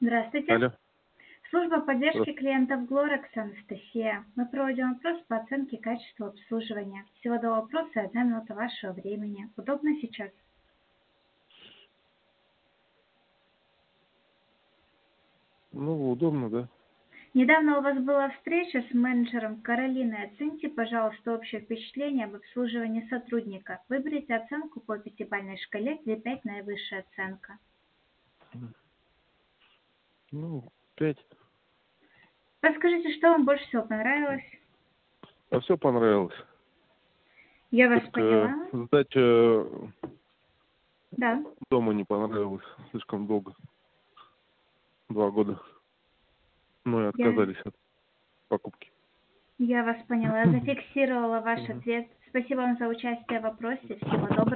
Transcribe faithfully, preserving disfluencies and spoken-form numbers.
Здравствуйте. Алло. Служба Здра поддержки клиентов Глорекс, Анастасия. Мы проводим опрос по оценке качества обслуживания. Всего два вопроса и одна минута вашего времени. Удобно сейчас? Ну, удобно, да. Недавно у вас была встреча с менеджером Каролиной. Оцените, пожалуйста, общее впечатление об обслуживании сотрудника. Выберите оценку по пятибалльной шкале, где пять наивысшая оценка. Ну, пять. Расскажите, что вам больше всего понравилось? А все понравилось. Я вас Только поняла. сдача Да. дома не понравилась. Слишком долго. Два года. Мы Я, отказались от покупки. я вас поняла. Я зафиксировала ваш Мгм. ответ. Спасибо вам за участие в вопросе. Всего доброго.